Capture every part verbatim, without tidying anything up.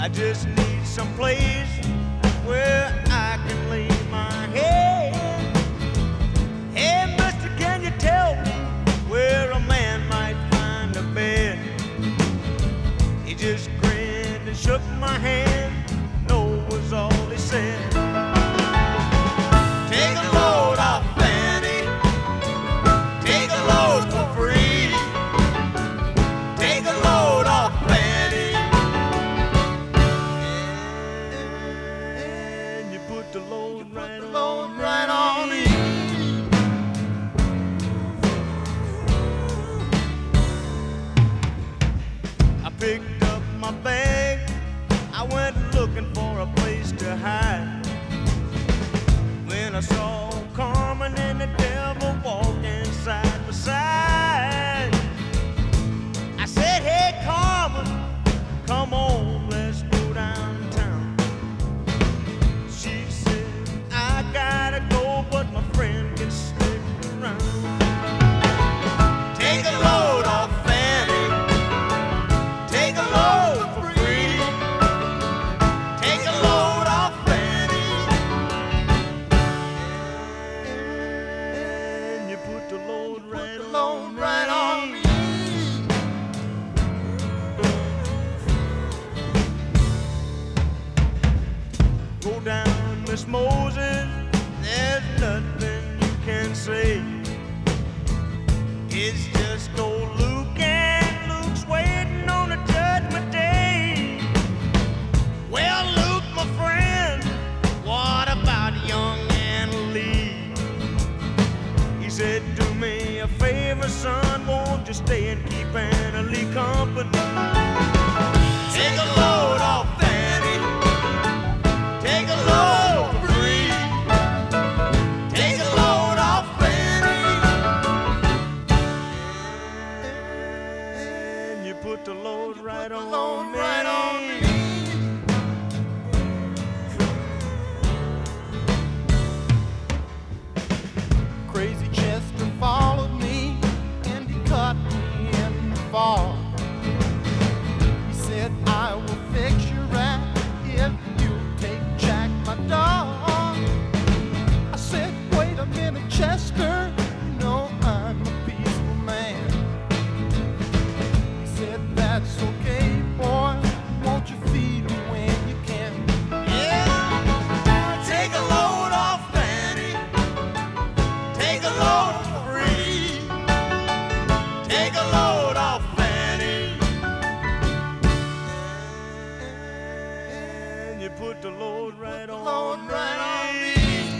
I just need some place where I can lay my head. Hey, mister, can you tell me where a man might find a bed? He just grinned and shook my hand. No was all he said. Take a load off Fanny. Take a load for free. Take a load off Fanny. And you put the load right on, right on me. I picked up my bag. I went looking for a place to hide. When I saw Carmen and the devil walking side by side, I said, hey Carmen, come on, let's go downtown. She said, I gotta go, but my friend can stick around. Take a load off Fanny. Take a load for free. Take a load off Fanny. And you put the load right on, right on me. Go down, Miss Moses, there's nothing you can say. It's just old Luke, and Luke's waiting on the judgment day. Well, Luke, my friend, what about young Anna Lee? He said, do me a favor, son, won't you stay and keep Anna Lee company? Take a load off Fanny. Take a load for free. Take a load off Fanny. And you put the load right on me. Right on me. Crazy Chester followed me and he caught me in the fall. He said, I will fix your rat if you take Jack, my dog. I said, wait a minute, Chester, you know I'm a peaceful man. He said, that's okay, boy, won't you feed him when you can? Yeah, take a load off Fanny. Take a load for free. Take a load off Fanny. And you put the load right on, Load right on me.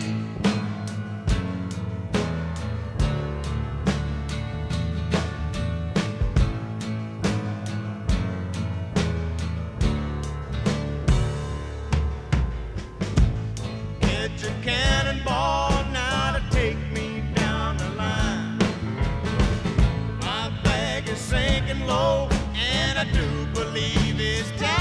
Get your cannonball now to take me down the line. My bag is sinking low, and I do believe it's time.